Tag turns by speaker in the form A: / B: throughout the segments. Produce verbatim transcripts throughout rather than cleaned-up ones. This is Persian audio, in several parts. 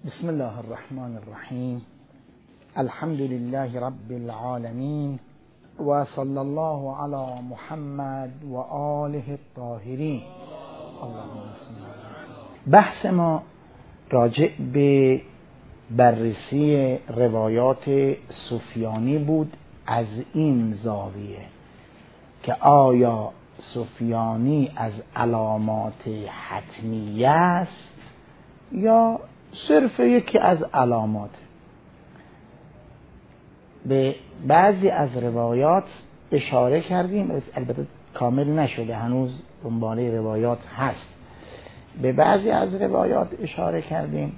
A: بسم الله الرحمن الرحیم. الحمد لله رب العالمین و صلی الله علی محمد و آله الطاهرین. اللهم صل. بحث ما راجع به بررسی روایات سفیانی بود از این زاویه که آیا سفیانی از علامات حتمیه است یا صرف یکی از علامات. به بعضی از روایات اشاره کردیم، البته کامل نشده، هنوز دنباله روایات هست. به بعضی از روایات اشاره کردیم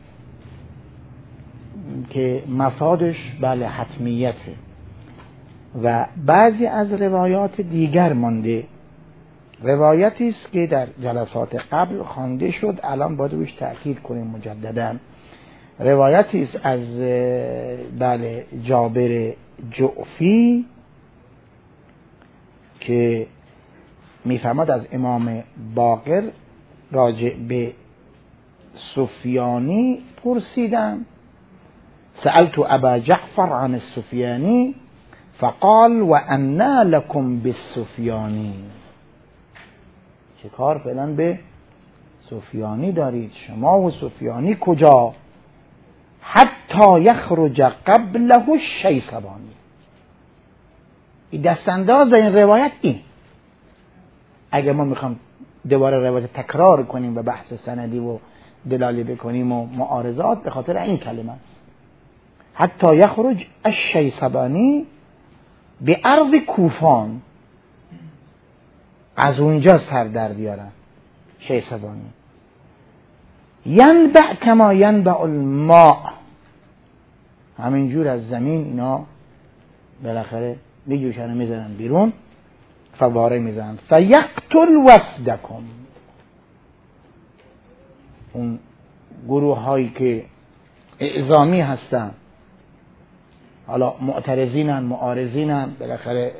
A: که مفادش بله حتمیته و بعضی از روایات دیگر مانده. روایتی است که در جلسات قبل خوانده شد، الان باید روش تأکید کنیم مجددا. روایتی است از بله جابر جعفی که میفرماد از امام باقر راجع به سفیانی پرسیدم، سألت ابا جعفر عن السفیانی فقال و انا لكم بالسفیانی. چه کار فعلا به سفیانی دارید شما و سفیانی کجا؟ حتی یخرج قبله الشیثبانی. این دستانداز این روایت این. اگر ما میخوام دوباره روایت تکرار کنیم و بحث سندی و دلالی بکنیم و معارضات، به خاطر این کلمه است. حتی یخرج الشیثبانی به ارض کوفان، از اونجا سر در بیارن شیثبانی. ینبع کما ینبع الماء، همینجور از زمین اینا بالاخره میجوشن و میزنن بیرون، فواره میزنن. فیقتل وفدکم، اون گروه هایی که اعزامی هستن، حالا معترضینن معارضینن، بالاخره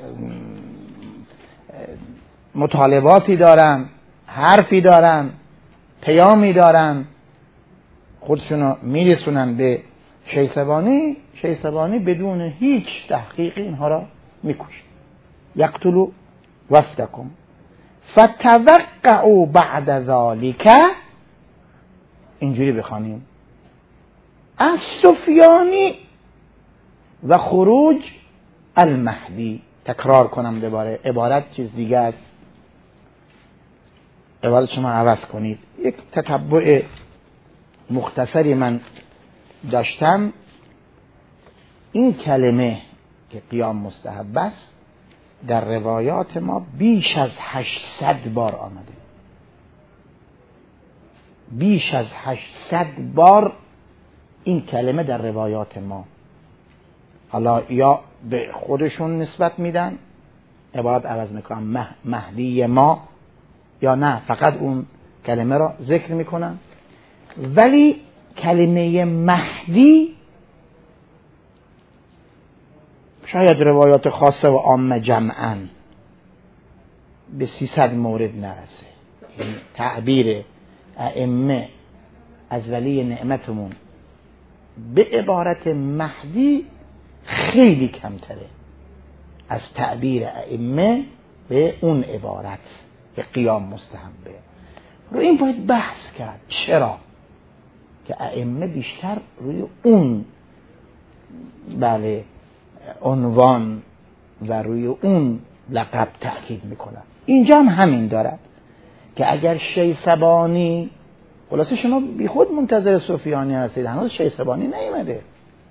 A: مطالباتی دارن، حرفی دارن، پیامی دارن، خودشونو میرسونن به شیثبانی. شیثبانی بدون هیچ تحقیق اینها را میکشه. یقتل وفدکم فتوقعوا بعد ذالک، اینجوری بخوانیم، از سفیانی و خروج المهدی. تکرار کنم دوباره، عبارت چیز دیگه است، عبارت شما عوض کنید. یک تتبع مختصری من داشتم. این کلمه که قیام مستحب است در روایات ما بیش از هشتصد بار آمده. بیش از هشتصد بار این کلمه در روایات ما، حالا یا به خودشون نسبت میدن، عبارت عوض میکنن مه، مهدی ما، یا نه فقط اون کلمه را ذکر میکنن. ولی کلمه مهدی شاید روایات خاصه و عامه جمعاً به سیصد مورد نرسه. یعنی تعبیر ائمه از ولی نعمتمون به عبارت مهدی خیلی کمتره از تعبیر ائمه به اون عبارت که قیام مستحبه. رو این باید بحث کرد چرا که ائمه بیشتر روی اون بله عنوان و روی اون لقب تأکید میکنن. اینجا هم همین دارد که اگر شیثبانی، خلاصه شما بی خود منتظر سفیانی هستید، هنوز شیثبانی نیامده.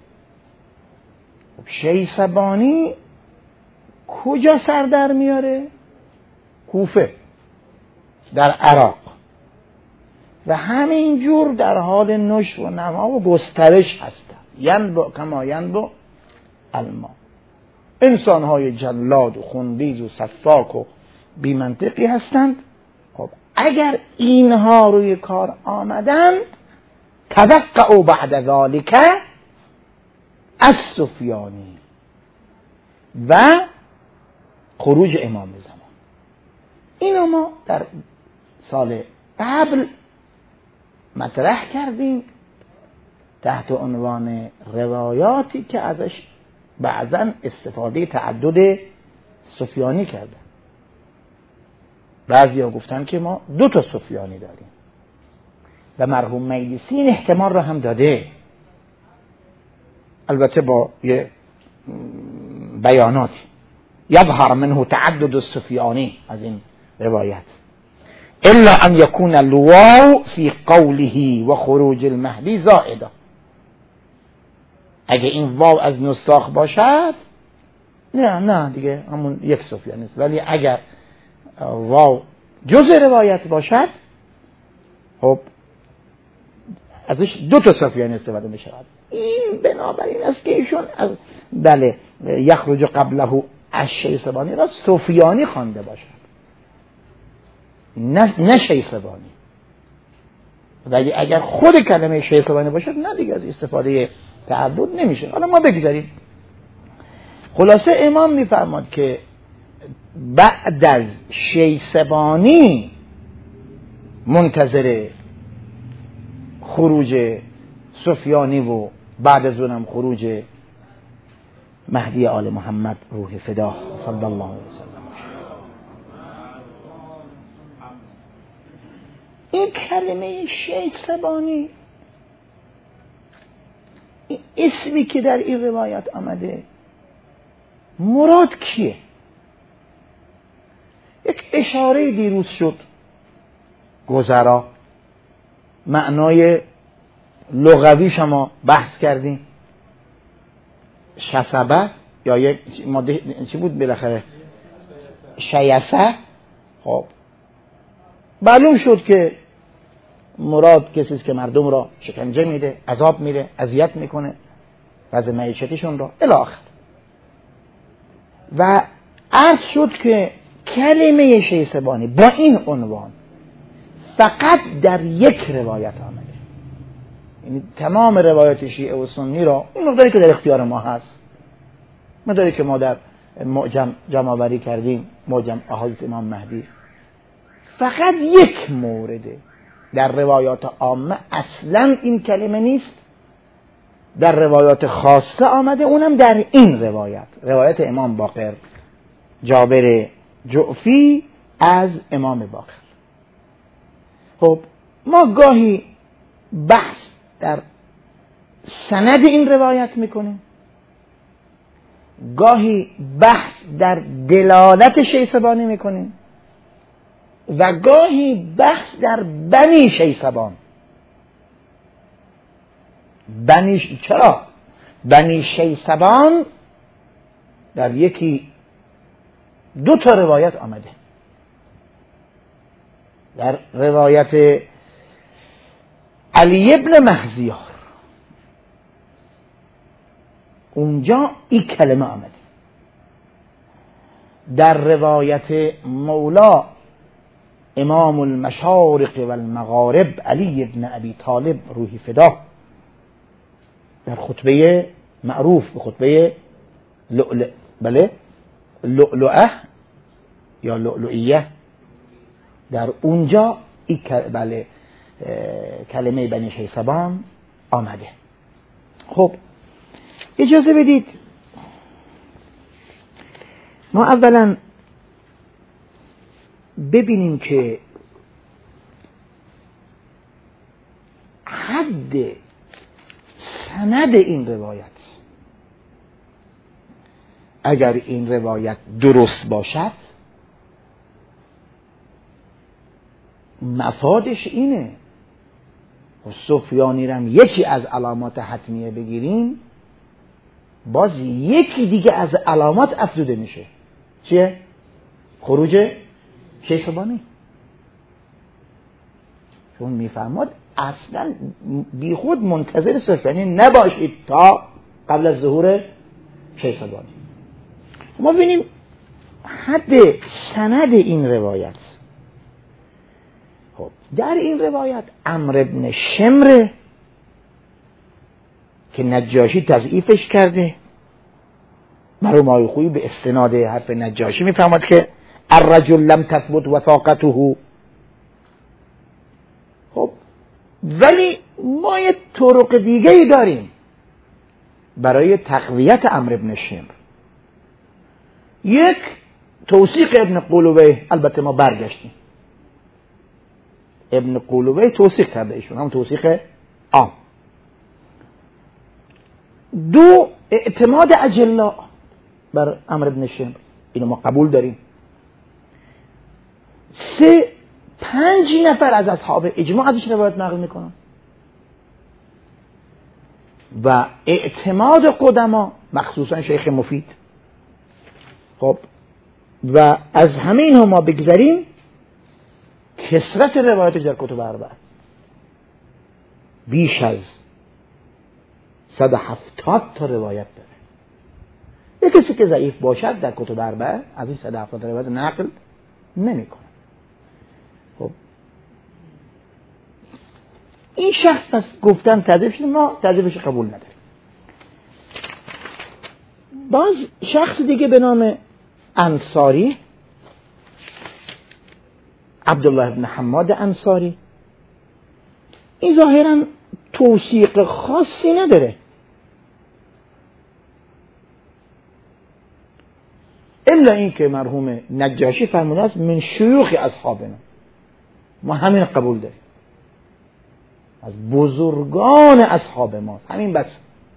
A: شیثبانی کجا سر در میاره؟ کوفه در عراق، و همینجور در حال نشو و نما و گسترش هستن. ینبع کما ینبع الماء. انسان های جلاد و خونریز و سفاک و بی منطقی هستند. خب اگر اینها روی کار آمدند، توقعوا بعد ذالک از سفیانی و خروج امام زمان. اینو ما در سال قبل مطرح کردیم تحت عنوان روایاتی که ازش بعضا استفاده تعدد سفیانی کردن. بعضی ها گفتن که ما دو تا سفیانی داریم و مرحوم مجلسی این احتمال را هم داده، البته با یه بیانات یظهر منه تعدد السفیانی از این روایت، الا ان یکون الواو فی قوله و خروج المهدی زائده. اگه این واو از نساخ باشد نه نه دیگه همون یک سفیانی است، ولی اگر واو جزء روایت باشد خب ازش دو تا سفیانی استفاده می شود. این بنابراین است که ایشون از بله یخرج قبله الشیسبانی را سفیانی خوانده باشد، نه نه شیسبانی. ولی اگر خود کلمه شیسبانی باشد نه دیگه از استفاده تعبد نمیشه. حالا ما بگذاریم. خلاصه امام میفرماد که بعد از شیسبانی منتظر خروج سفیانی و بعد از اونم خروج مهدی آل محمد روح فداه صلی الله علیه وسلم. این کلمه شیسبانی، این اسمی که در این روایت آمده، مراد کیه؟ یک اشاره دیروز شد گذرا، معنای لغوی شما بحث کردیم، شسبه یا یک ماده چی بود بالاخره شیسه. خب معلوم شد که مراد کسی است که مردم را شکنجه میده، عذاب میده، اذیت میکنه، وضع معیشتشون را الی آخر. و عرض شد که کلمه شیسبانی با این عنوان فقط در یک روایت آمده، یعنی تمام روایات شیعه و سنی را، این مقداری که در اختیار ما هست، مقداری که ما در معجم جمع آوری کردیم، معجم احادیث امام مهدی، فقط یک مورده در روایات عامه اصلا این کلمه نیست، در روایات خاصه آمده، اونم در این روایت، روایت امام باقر جابر جعفی از امام باقر. خب ما گاهی بحث در سند این روایت میکنیم، گاهی بحث در دلالت شیسبانی میکنیم و گاهی بحث در بنی شیسبان. بنی ش... چرا؟ بنی شیسبان در یکی دو تا روایت آمده. در روایت علی ابن مهزیار اونجا این کلمه آمده. در روایت مولا امام المشارق و المغارب علی ابن ابی طالب روحی فدا در خطبه معروف به خطبه لؤلؤ، بله لؤلؤه یا لؤلؤیه، در اونجا این بله کلمه بنی شیسبان آمده. خب اجازه بدید ما اولا ببینیم که حد سند این روایت، اگر این روایت درست باشد مفادش اینه و سفیانی رم یکی از علامات حتمیه بگیریم، باز یکی دیگه از علامات افزوده میشه. چیه؟ خروج شیسبانی. چون میفرماد اصلا بی خود منتظر سفیانی نباشید تا قبل از ظهور شیسبانی. ما ببینیم حد سند این روایت. خب در این روایت عمرو بن شمر که نجاشی تضعیفش کرده، مرحوم آقای خویی به استناد حرف نجاشی میفرماد که الرجل لم تثبت وثاقته. خب ولی ما یه طرق دیگه ای داریم برای تقویت عمرو بن شمر. یک، توثیق ابن قلوبیه. البته ما برگشتیم، ابن قلوبیه توثیق کرده ایشون، هم توثیق عام. دو، اعتماد اجلا بر عمرو بن شمر، اینو ما قبول داریم. سه، پنج نفر از اصحاب اجماع ازش روایت نقل میکنن و اعتماد قدما، مخصوصا شیخ مفید. خب و از همه اینها ما بگذاریم، کثرت روایتش در کتب اربعه بیش از صد و هفتاد تا روایت داره. یک کسی که ضعیف باشد در کتب اربعه از این صد و هفتاد روایت نقل نمیکنه. خب این شخص پس گفتن تضعیف شده، ما تضعیفش قبول نداریم. باز شخص دیگه به نام انصاری، عبدالله بن حماد انصاری، این ظاهرا توثیق خاصی نداره، الا این که مرحوم نجاشی فرموده است من شیوخ اصحابنا، ما همین قبول داریم، از بزرگان اصحاب ماست، همین بس.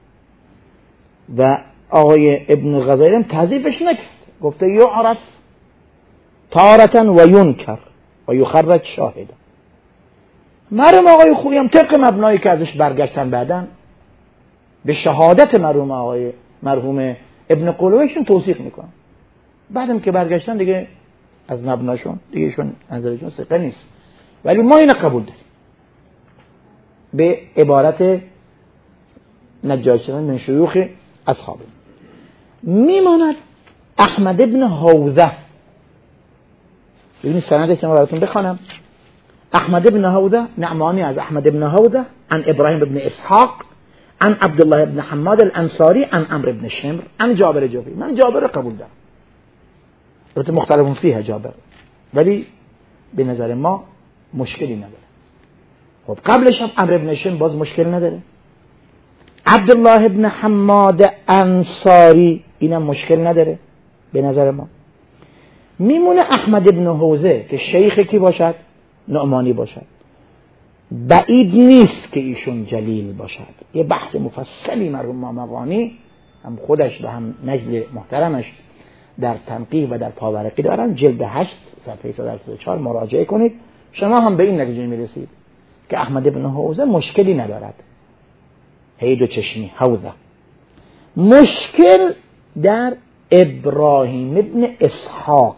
A: و آقای ابن غزالی هم تضعیفش نکرد، گفته یعرف تارتا و ینکر و یخرج شاهدا. مرحوم آقای خویی هم طبق مبنایی که ازش برگشتن بعدن به شهادت مرحوم آقای مرحوم ابن قلوبیشون توثیق میکنن، بعدم که برگشتن دیگه از مبناشون دیگه ایشون نظرشون ثقه نیست، ولی ما اینو قبول داریم به عبارت نجاشی من شیوخ اصحاب. میماند احمد ابن حوزه. ببینید سندش که من براتون بخوانم. احمد ابن حوزه نعمانی از احمد ابن حوزه عن ابراهیم ابن اسحاق عن عبدالله ابن حماد الانصاری عن عمرو ابن شمر عن جابر جوفی. من جابر قبول دارم، البته مختلفون فیه جابر، ولی به نظر ما مشکلی نداره. خب قبلش هم عمرو ابن شمر باز مشکل نداره، عبدالله ابن حماد انصاری اینم مشکل نداره به نظر ما. میمونه احمد ابن حوزه که شیخ کی باشد؟ نعمانی باشد. بعید نیست که ایشون جلیل باشد. یه بحث مفصلی مرحوم مامقانی هم خودش و هم نجل محترمش در تنقیح و در پاورقی دارن، جلد هشت صفحه صد و سی و چهار مراجعه کنید، شما هم به این نتیجه میرسید که احمد ابن حوزه مشکلی ندارد. هید و چشمی حوزه. مشکل در ابراهیم ابن اسحاق.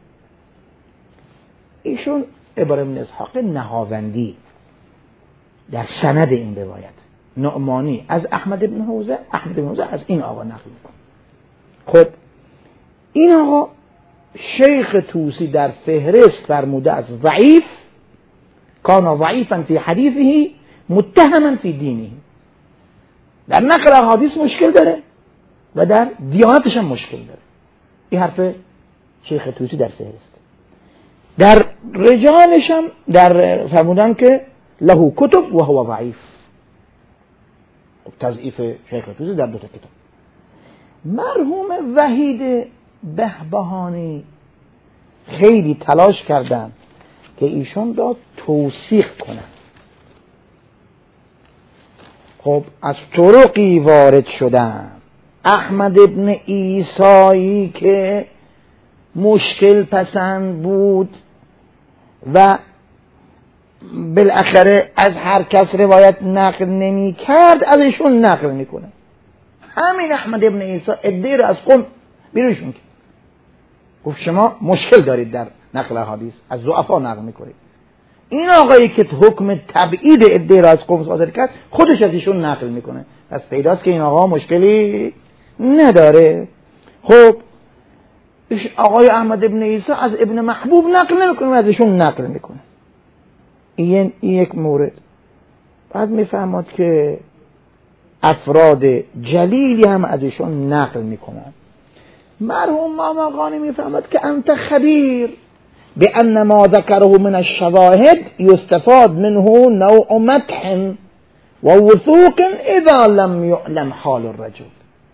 A: ایشون ابراهیم ابن اسحاق نهاوندی در سند این روایت، نعمانی از احمد ابن حوزه، احمد ابن حوزه از این آقا نقل می‌کنه. خب این آقا شیخ طوسی در فهرست فرموده از ضعیف، کان ضعیفا فی حدیثه متهما فی دینه. در نقل احادیث مشکل داره و در دیانتش هم مشکل داره. این حرف شیخ طوسی در فهرست. در رجالش هم در فرمودن که له کتب و هو ضعیف. تضعیف شیخ طوسی در دو تا کتاب. مرحوم وحید بهبهانی خیلی تلاش کردن که ایشون را توثیق کنن. خب از طرقی وارد شدن. احمد ابن عیسایی که مشکل پسند بود و بالاخره از هر کس روایت نقل نمی کرد، ازشون نقل میکنه. همین احمد ابن عیسی ادعی رو از قوم بیرونشون کرد، گفت شما مشکل دارید در نقل حدیث، از ضعفا نقل میکنید. این آقایی که حکم تبعید ادعی رو از قوم صادر کرد، خودش از ایشون نقل میکنه، پس پیداست که این آقا مشکلی نداره. خب آقای احمد ابن عیسی از ابن محبوب نقل نمیکنه، از ایشون نقل میکنه. این یک مورد. بعد میفهمد که افراد جلیلی هم از ایشون نقل میکنن. مرحوم مامقانی میفهمد که انت خبیر به ان ما ذکره من الشواهد یستفاد منه نوع مدح و وثوق اذا لم یعلم حال الرجل.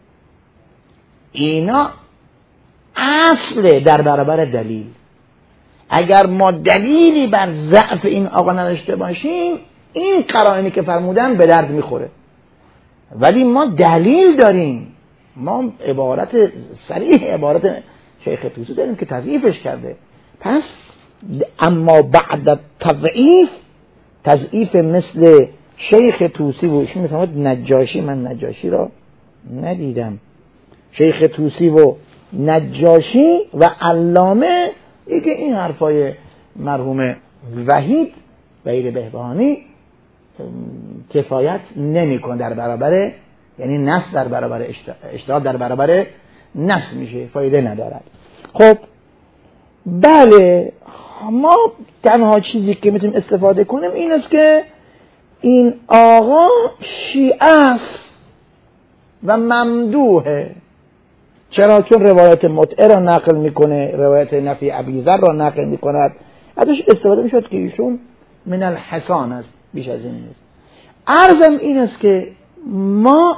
A: اینا اصل در برابر دلیل. اگر ما دلیلی بر ضعف این آقا نداشته باشیم، این قرائنی که فرمودن به درد میخوره. ولی ما دلیل داریم، ما عبارت صریح عبارت شیخ طوسی داریم که تضعیفش کرده. پس اما بعد تضعیف، تضعیف مثل شیخ طوسی و ایشون میفهمد نجاشی، من نجاشی را ندیدم، شیخ طوسی و نجاشی و علامه دیگه این حرفای مرحوم وحید وحید بهبهانی کفایت نمی‌کنه در برابر، یعنی نص در برابر اجتهاد در برابر نص میشه، فایده ندارد. خب بله، ما تنها چیزی که میتونیم استفاده کنیم این است که این آقا شیعه است و ممدوحه. چرا؟ چون روایت متعه را نقل میکنه، روایت نفی ابیذر را نقل میکند، ازش استفاده میشد که ایشون من الحسان است، بیش از این نیست. عرضم این است که ما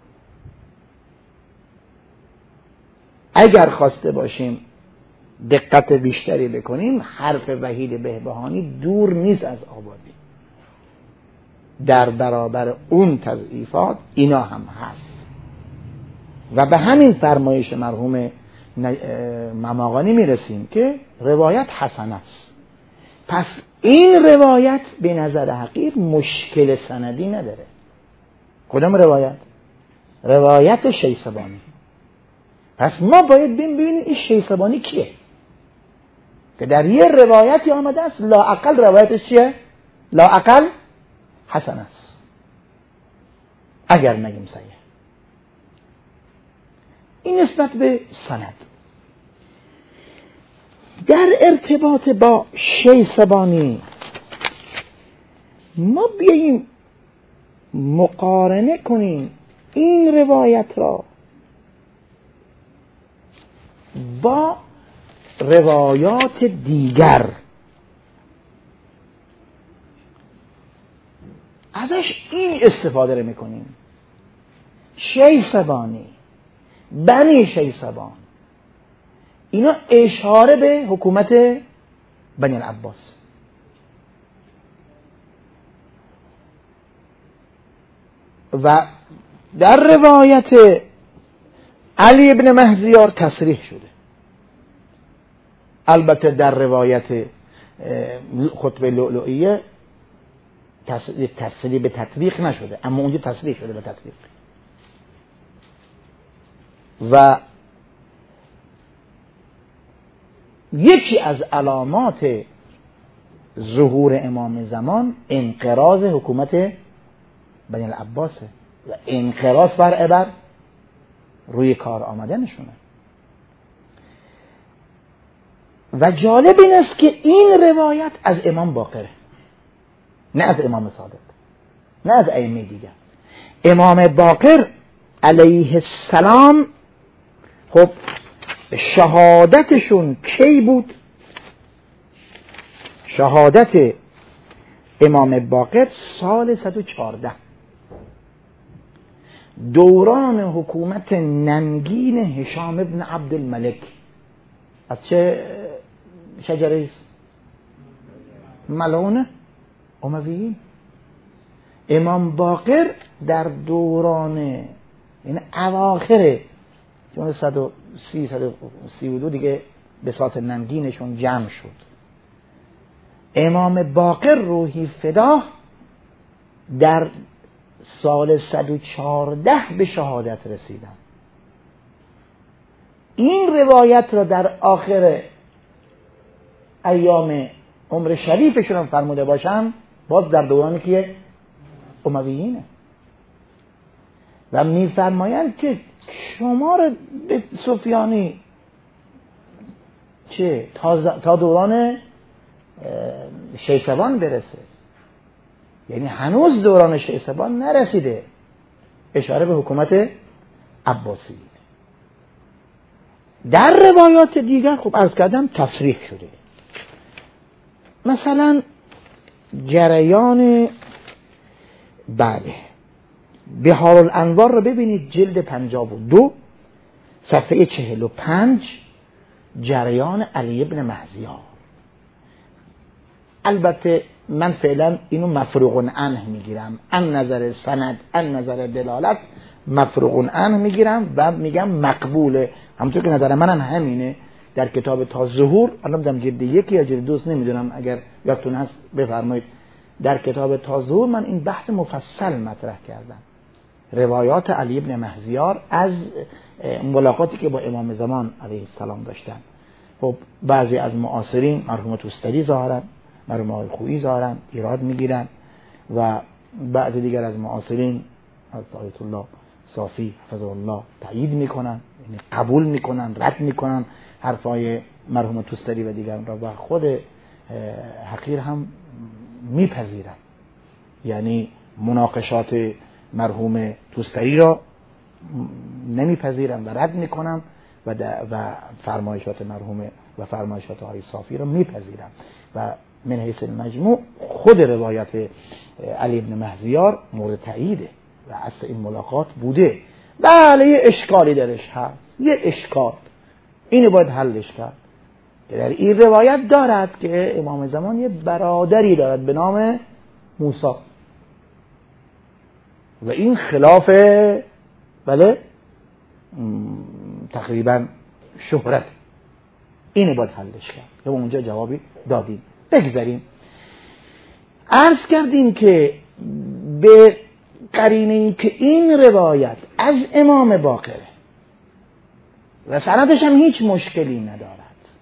A: اگر خواسته باشیم دقت بیشتری بکنیم، حرف وحید بهبهانی دور نیست از آبادی. در برابر اون تضعیفات اینا هم هست و به همین فرمایش مرحوم مماغانی میرسیم که روایت حسن است. پس این روایت به نظر حقیر مشکل سندی نداره. کدام روایت؟ روایت شیثبانی. پس ما باید ببینیم این شیثبانی کیه که در یه روایتی آمده است لااقل روایتش چیه؟ لااقل حسن است، اگر نگیم صحیح. این نسبت به سند. در ارتباط با شیثبانی ما بیاییم مقارنه کنیم این روایت را با روایات دیگر. ازش این استفاده رو میکنیم. شیثبانی، بنی شیثبان، اینا اشاره به حکومت بنی العباس. و در روایت علی ابن مهزیار تصریح شده. البته در روایت خطبه لؤلؤیه تصریح به تطبیق نشده، اما اونجا تصریح شده به تطبیق. و یکی از علامات ظهور امام زمان انقراض حکومت بنی العباسه و انقراض بر بر روی کار آمدنشونه. و جالب این است که این روایت از امام باقره، نه از امام صادق، نه از ائمه دیگر. امام باقر علیه السلام خب شهادتشون کی بود؟ شهادت امام باقر سال صد و چهارده، دوران حکومت ننگین هشام ابن عبدالملک. از چه شجره است؟ ملعون امویین. امام باقر در دوران، یعنی اواخر چون صد و سی صد و سی و دو دیگه بساط ننگینشون جمع شد. امام باقر روحی فدا در سال صد و چهارده به شهادت رسیدن. این روایت را در آخر ایام عمر شریفشون هم فرموده باشم، باز در دورانی که امویینه. و میفرمایند که شما رو به سفیانی چه تا, تا دوران شیثبان برسه، یعنی هنوز دوران شیثبان نرسیده، اشاره به حکومت عباسی. در روایات دیگر خب عرض کردم تصریح شده. مثلا جریان بله بحار الانوار رو ببینید، جلد پنجاه و دو صفحه چهل و پنج، جریان علی ابن مهزیار. البته من فعلا اینو مفروغ عنه میگیرم، ان نظر سند ان نظر دلالت مفروغ عنه میگیرم و میگم مقبوله. همونطور که نظر منم همینه. در کتاب تا ظهور، الان میگم جلد یکی یا جلد دوست نمیدونم، اگر یادتون هست بفرمایید، در کتاب تا ظهور من این بحث مفصل مطرح کردم، روایات علی ابن مهزیار از ملاقاتی که با امام زمان علیه السلام داشتن. خب بعضی از معاصرین، مرحوم توستری ظاهرا، مرحوم آقای خویی ظاهرا ایراد میگیرن و بعضی دیگر از معاصرین از آیت الله صافی حفظه الله تایید میکنن، یعنی قبول میکنن، رد میکنن حرفای مرحوم توستری و دیگران را، و خود حقیر هم میپذیرن، یعنی مناقشات مرحوم توستری را نمیپذیرن و رد میکنن و, و فرمایشات مرحوم و فرمایشات آقای صافی را میپذیرن. و من حیث المجموع خود روایت علی ابن مهزیار مورد تاییده و اصل این ملاقات بوده. بله یه اشکالی درش هست، یه اشکال اینو باید حلش کرد. در این روایت دارد که امام زمان یه برادری دارد به نام موسی و این خلاف بله تقریبا شهرت، اینو باید حلش کرد. و اونجا جوابی دادیم. بگذاریم. عرض کردیم که به قرینه ای که این روایت از امام باقره و سندش هم هیچ مشکلی ندارد،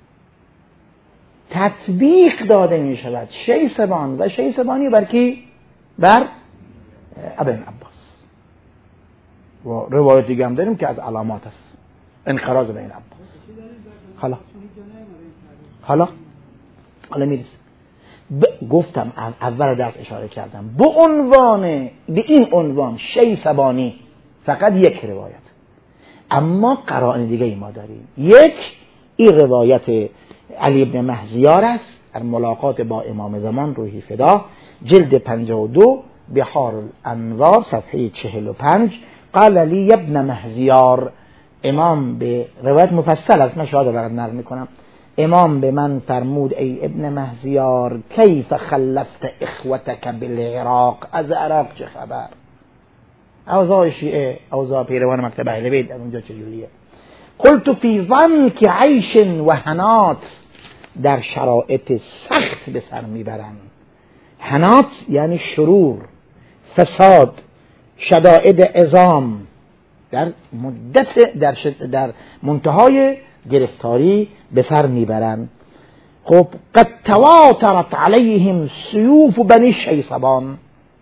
A: تطبیق داده می شود شیسبان و شیسبانی بر کی؟ بر ابن عباس. و روایت دیگه هم داریم که از علامات است انقراض بین عباس. حالا حالا حالا میرسیم. گفتم اول درس اشاره کردم به عنوان به این عنوان شیسبانی فقط یک روایت، اما قرائن دیگه ای ما داریم. یک، این روایت علی ابن مهزیار است در ملاقات با امام زمان روحی فدا، جلد پنجاه و دو بحار الانوار صفحه چهل و پنج. قال علی ابن مهزیار، امام به روایت مفصل است، من شاید برات نقل میکنم. امام به من فرمود ای ابن مهزیار کیف خلفت اخوتک بالعراق، از عراق چه خبر؟ اوضاع شیعه، اوضاع پیروان مکتب اهل بیت در اونجا چجوریه؟ قلت فی ضنک عیش و حنات، در شرایط سخت به سر میبرن. حنات یعنی شرور، فساد، شدائد عظام، در مدت در, در منتهای گرفتاری به سر میبرن. خب قد تواترت علیهم سیوف بنی شیسبان،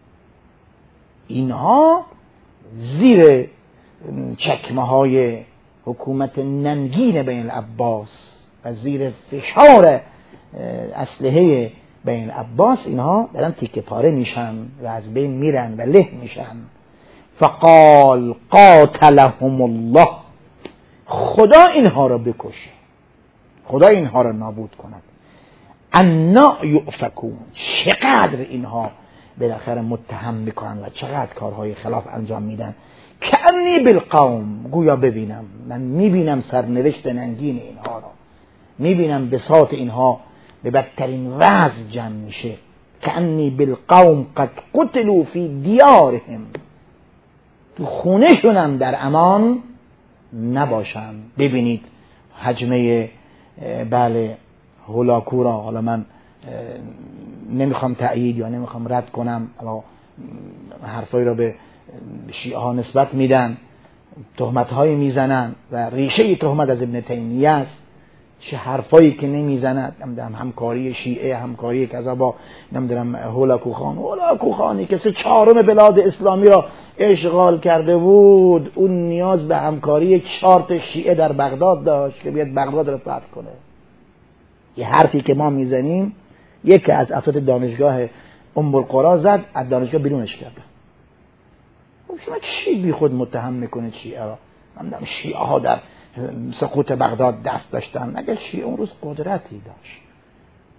A: اینها زیر چکمه های حکومت ننگین بین العباس و زیر فشار اسلحه بین العباس اینها دارن تیکه پاره میشن و از بین میرن و له میشن. فقال قاتلهم الله، خدا اینها را بکشه، خدا اینها را نابود کند. انا یؤفکون، چقدر اینها بالاخره متهم میکنن و چقدر کارهای خلاف انجام میدن. کأنی بالقوم، گویا ببینم، من میبینم سرنوشت ننگین اینها را، میبینم بساط اینها به بدترین وضع جمع میشه. کأنی بالقوم قد قتلوا فی دیارهم، تو خونهشونم در امان نباشن. ببینید حجمه بله هولاکو را، حالا من نمیخوام تأیید یا نمیخوام رد کنم، حالا حرفایی را به شیعه ها نسبت میدن، تهمت هایی میزنن و ریشه تهمت از ابن تیمیه است. چه حرفایی که نمیزند، نمیدونم همکاری شیعه، همکاری کذا با نمیدونم هولاکو خان، هولاکو خانی که سه چهارم بلاد اسلامی را اشغال کرده بود، اون نیاز به همکاری چارت شیعه در بغداد داشت که بیاد بغداد را فتح کنه. یه حرفی که ما میزنیم یکی از اساتید دانشگاه ام القرا زد، از دانشگاه بیرونش کرد. شما چی بی خود متهم میکنید شیعه را؟ نمیدونم شیعه ها در سقوط بغداد دست داشتن. اگر شیعه اون روز قدرتی داشت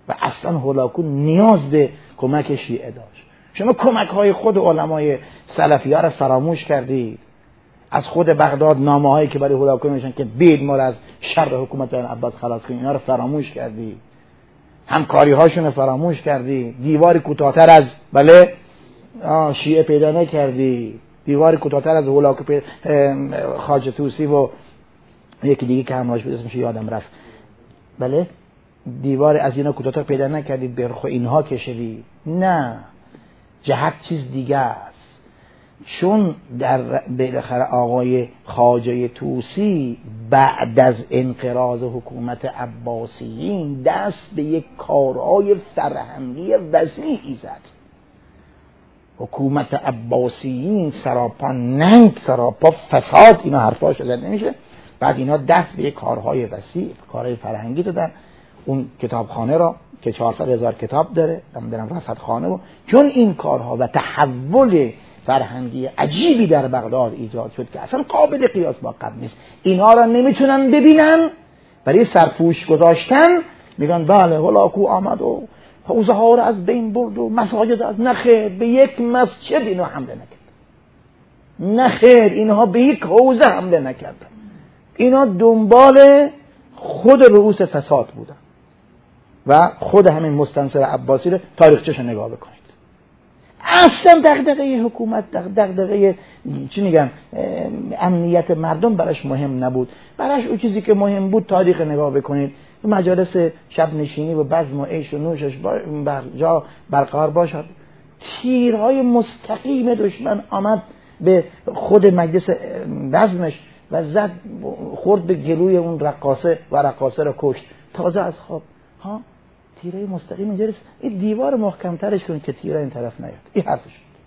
A: و اصلا هولاکو نیاز به کمک شیعه داشت. شما کمک های خود علمای سلفی ها را فراموش کردید. از خود بغداد نامه هایی که برای هولاکو نوشتن که بید ما از شر حکومت بن عباس خلاص کنیم، اینا رو فراموش کردید. همکاری هاشون رو فراموش کردید. دیواری کوتاه‌تر از بله شیعه پیدا نکردی. دیواری کوتاه‌تر از هولاکو پی... خواجه طوسی و یکی دیگه که همراهش بود اسمش یادم رفت، بله دیوار از اینا کوتاه‌تر پیدا نکردید به خو اینها کشیدی. نه، جهت چیز دیگه است. چون در بالاخره آقای خواجه طوسی بعد از انقراض حکومت عباسیین دست به یک کارهای فرهنگی وسیعی زد. حکومت عباسیین سراپا ننگ، سراپا فساد، اینا حرفاش زد نمیشه. بعد اینا دست به یک کارهای وسیع، کارهای فرهنگی دادن. اون کتابخانه را که چهارصد هزار کتاب داره، نمیدونم رصدخانه رو، چون این کارها و تحول فرهنگی عجیبی در بغداد ایجاد شد که اصلا قابل قیاس با قبل نیست. اینها را نمیتونن ببینن، برای سرپوش گذاشتن میگن بله هولاکو آمد و حوزه ها رو از بین برد و مساجد از نخیر، به یک مسجد اینو حمله نکرد. نخیر، اینها به یک حوزه حمله نکردن. اینا دنبال خود رؤوس فساد بودن و خود همین مستنصر عباسی رو تاریخچه‌شو نگاه بکنید. اصلا دغدغه حکومت، دغدغه چی میگن امنیت مردم براش مهم نبود. براش اون چیزی که مهم بود تاریخ نگاه بکنید. مجالس شب نشینی و بزم و عیش و نوشش بر جا برقرار باشد. تیرهای مستقیم دشمن آمد به خود مجلس بزمش و زد، خورد به گلوی اون رقاصه و رقاصه را کشت تازه از خواب. ها تیره مستقیم اینجا رسید. این دیوار محکمترش کنید که تیره این طرف نیاد. این حرفش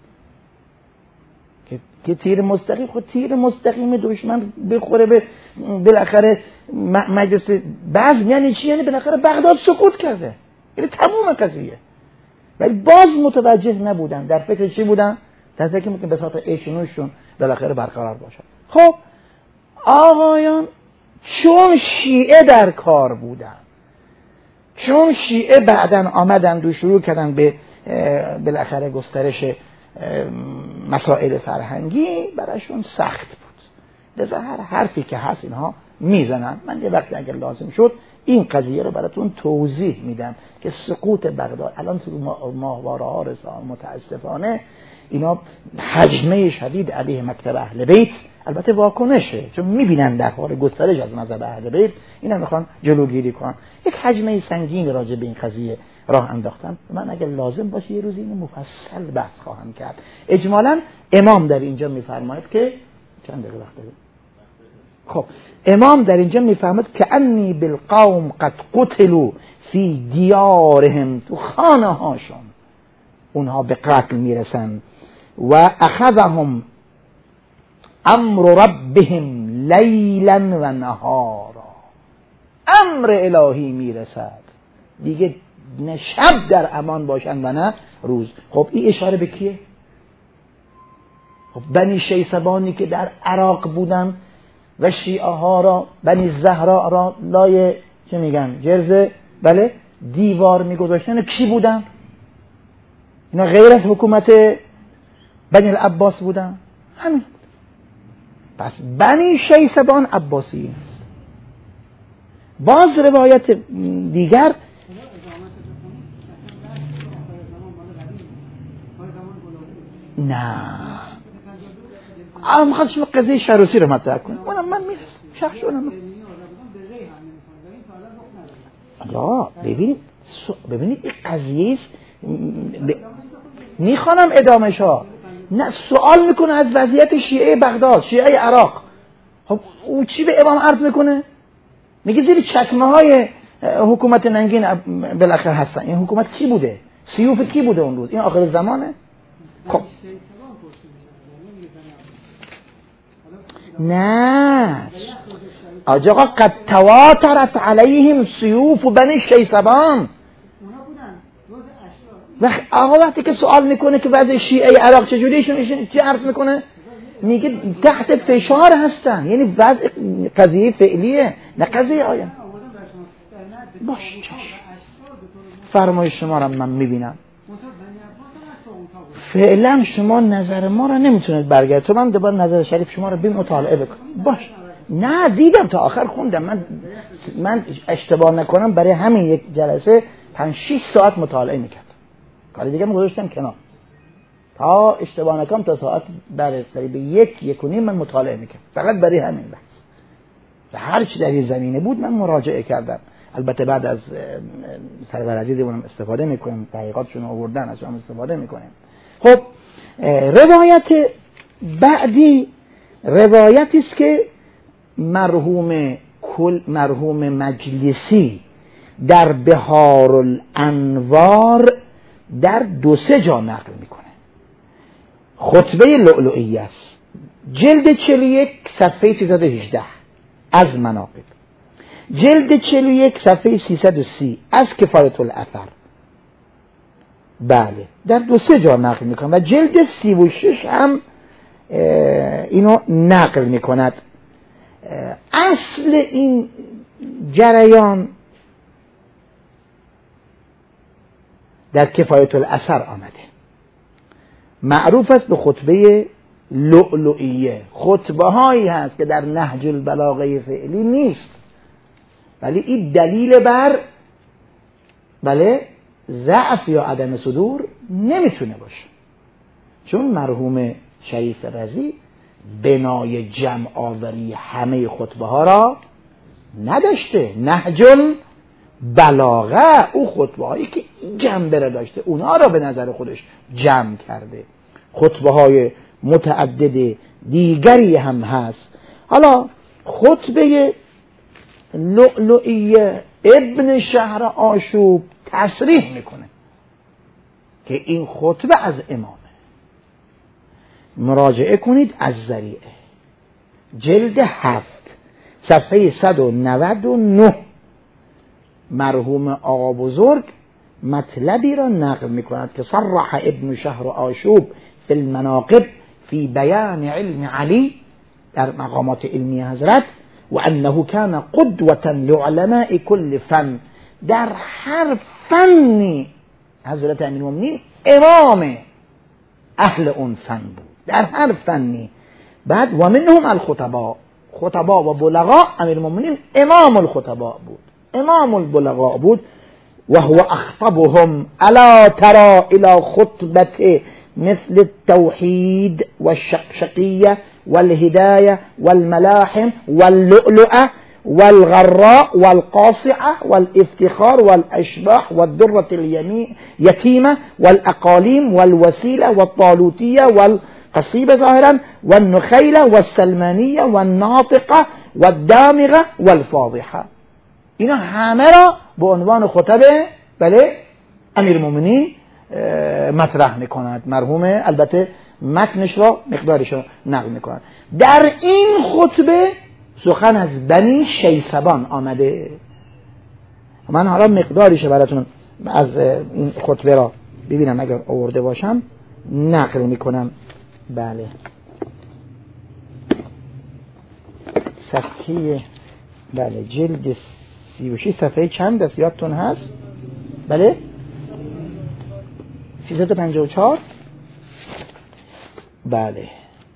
A: که که تیر مستقیم، خود تیر مستقیم دشمن بخوره به بالاخره مجلس بزم یعنی چی؟ یعنی بالاخره بغداد سقوط کرده، یعنی تموم قضیه. ولی باز متوجه نبودن، در فکر چی بودن؟ در فکر میکنن به صورت ایشونوشون بالاخره برقرار باشد. خب آقایان، چون شیعه در کار بودن، چون شیعه بعدن آمدن و شروع کردن به بالاخره گسترش مسائل فرهنگی، براشون سخت بود. لذا هر حرفی که هست اینها میزنن. من یه وقت اگر لازم شد این قضیه رو براتون توضیح میدم که سقوط بغداد الان تو ماهواره ها رسان متاسفانه اینا هجمه شدید علیه مکتب اهل بیت، البته واکنشه چون میبینن در حال گسترش از مذهب اهل بیت، اینا میخوان جلوگیری کنن. یک هجمه سنگین راجع به این قضیه راه انداختن. من اگر لازم باشه یه روز اینو مفصل بحث خواهم کرد. اجمالاً امام در اینجا میفرماید که چند دقیقه وقت داره؟ خب امام در اینجا میفرماید که انی بالقوم قد قتلوا فی دیارهم، تو خانه هاشون اونها به قتل میرسن. و اخذهم امر ربهم لیلا و نهارا، امر الهی میرسد دیگه نه شب در امان باشن و نه روز. خب این اشاره به کیه؟ خب بنی شیسبانی که در عراق بودن و شیعه ها را، بنی زهرا را لای چه میگن جرزه بله دیوار میگذاشتن، کی بودن؟ اینا غیر از حکومت بنی العباس بودن؟ همین. پس بنی شیسبان عباسی است. باز روایت دیگر نه الان میخواد شما قضیه شروسی رو مطرح کنم. اونم من میرسم شخص اونم لا ببینید ببینید این قضیه است. ب... میخوانم ادامهش ها. نه سوال میکنه از وضعیت شیعه بغداد، شیعه عراق. خب او چی به امام عرض میکنه؟ میگه زیر چکمه های حکومت ننگین بالاخره هستن. این حکومت کی بوده؟ سیوف کی بوده اون روز؟ این آخر زمانه؟ خب نه آجاقا قد تواترت علیهم سیوف بنی شیسبان. وقت آقا وقتی که سوال میکنه که وضع شیعه عراق چجوری، ایشون چی عرض میکنه؟ میگه تحت فشار هستن، یعنی وضع قضیه فعلیه نه قضیه آینده. باش چشم فرمایش شما را من میبینم. فعلا شما نظر ما را نمیتونید برگرد. تو من دوباره نظر شریف شما را بی مطالعه بکن. باش. نه دیدم تا آخر خوندم. من من اشتباه نکنم برای همین یک جلسه پنج شش ساعت مطالعه میکرد. کار دیگه من گذاشتم کنار. تا اشتباه نکنم تا ساعت برای قریب یک یک و نیم من مطالعه میکردم. فقط برای همین بحث. و هر چی در این زمینه بود من مراجعه کردم. البته بعد از سرور عزیزمون استفاده میکنیم، تحقیقاتشون آوردن از اون استفاده میکنیم. خب روایت بعدی روایتی است که مرحوم کل مرحوم مجلسی در بهار الانوار در دو سه جا نقل میکنه. خطبه لؤلؤیه است، جلد چهل و یک صفحه سیصد و هجده از مناقب، جلد چهل و یک صفحه سیصد و سی از کفایت الاثر. بله در دو سه جا نقل میکنه و جلد سی و شش هم اینو نقل میکند. اصل این جریان در کفایت الاثر آمده، معروف است به خطبه لؤلؤیه. خطبه هایی هست که در نهج البلاغه فعلی نیست، ولی این دلیل بر بله ضعف یا عدم صدور نمیتونه باشه، چون مرحوم شریف رضی بنای جمع آوری همه خطبه ها را نداشته. نهج البلاغه او خطبه هایی که این جنبه را داشته اونها را به نظر خودش جمع کرده. خطبه های متعدد دیگری هم هست. حالا خطبه لؤلؤیه ابن شهر آشوب تصریح میکنه که این خطبه از امامه. مراجعه کنید از ذریعه جلد هفت صفحه صد و نود و نه. مرحوم آقا بزرگ مطلبی را نقل میکند که صرح ابن شهر آشوب فی المناقب فی بیان علم علی در مقامات علمی حضرت و انه کان قدوة لعلماء کل فن. در هر فنی حضرت امیرالمومنین امام اهل اون فن بود، در هر فنی. بعد و منهم الخطباء، خطبا و بلغا امیرالمومنین امام الخطباء بود، امام البلغاء بود. و هو اخطبهم الا ترى الى خطبه مثل التوحید والشقشقیه والهدايه والملاحم واللؤلؤه والغراء والقاصعه والافتخار والاشباح والدره اليتيمه والاقاليم والوسيله والطالوتيه والقصيبه ظاهرا والنخيله والسلمانيه والناطقه والدامغه والفاضحه. اینا همه را به عنوان خطبه بله امیرالمومنین مطرح میکند. مرحوم البته متنش را مقدارش را نقل میکند. در این خطبه سخن از بنی شیثبان آمده. من حالا مقدارش براتون از این خطبه را ببینم اگر آورده باشم نقل میکنم. بله صفحه بله جلد سی و شش صفحه چند است یادتون هست؟ بله سیصد و پنجاه و چهار. بله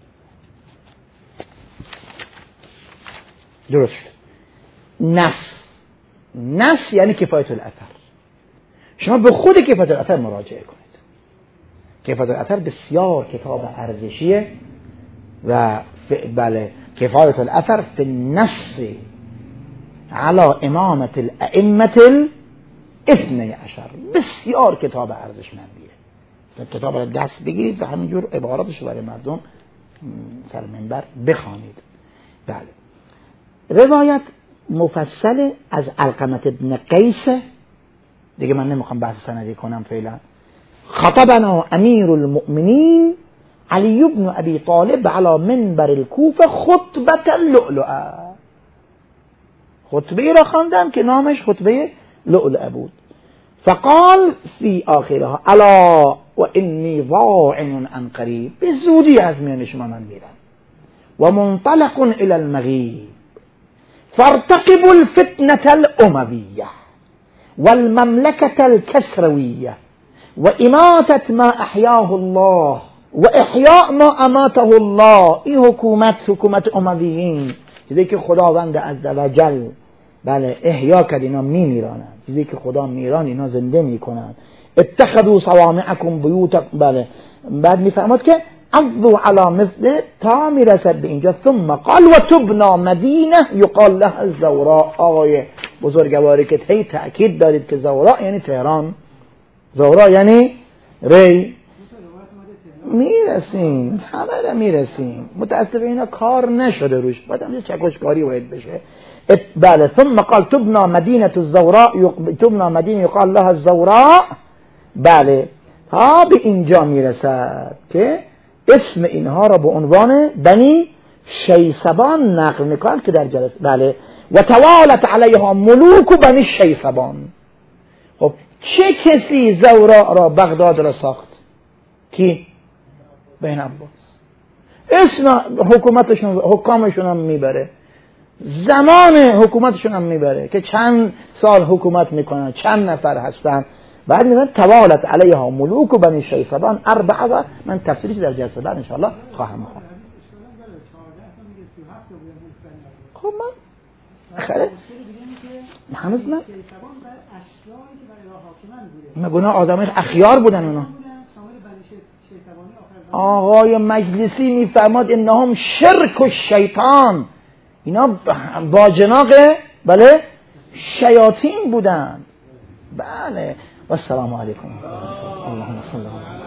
A: درست. نص نص یعنی کفایت الاثر. شما به خود کفایت الاثر مراجعه کنید. کفایت الاثر بسیار کتاب ارزشیه و بله کفایت الاثر فی النص علی امامت الائمه الاثنی عشر، بسیار کتاب ارزشمندیه. کتاب را دست بگیرید و همینجور عباراتش برای مردم سر منبر بخوانید. بله روایت مفصل از علقمه ابن قیس دیگه، من نمیخوام بحث سندی کنم فعلا. خطبنا امیر المؤمنین علی بن ابی طالب علی منبر الکوفه خطبه اللؤلؤه. خطبه را خواندم که نامش خطبه لؤلؤه بود. فقال فی آخرها الا و انی ضاعن عن قریب، به زودی از میان شما من میرم و منطلق الى المغیب فارتقبوا الفتنة الامویه والمملكة الكسروية وإماتة ما أحياه الله وإحياء ما أماته الله. این حکومت حکومت امویین، چیزی که خداوند عزوجل بله احیا کرد اینا میمیرانند، چیزی که خدا میران اینا زنده میکنند. اتخذوا صوامعكم بیوتا، بله بعد میفهمد که عضوا علی مثل تا میرسد به اینجا. ثم قال و تبنا مدینه یقال لها الزوراء. آقای بزرگواری که هی تأکید دارید که زوراء یعنی تهران، زوراء یعنی ری. میرسیم همه میرسیم، متاسفه اینا کار نشده روش، باید همچه چکشکاری باید بشه. بله ثم قال تبنا مدینه الزوراء، تبنا مدینه یقال لها الزوراء. بله ها به اینجا میرسد که اسم اینها را به عنوان بنی شیسبان نقل میکنند که در جلسه بله و توالت علیها ملوک و بنی شیسبان. خب چه کسی زوراء را بغداد را ساخت؟ کی؟ بن عباس. اسم حکومتشون حکامشون هم میبره، زمان حکومتشون هم میبره که چند سال حکومت میکنن، چند نفر هستن. بعد میگن توالت علیها ملوک و بنی شیسبان اربعه و من تفسیرش در جلسه بعد انشاءالله خواهم خواند. خب من خیلی هنوز نه مگونا آدم اخیار بودن اونا. آقای مجلسی میفرماد انهم شرک و شیطان، اینا باجناق بله شیاطین بودن. بله و السلام علیکم. اللهم صل علی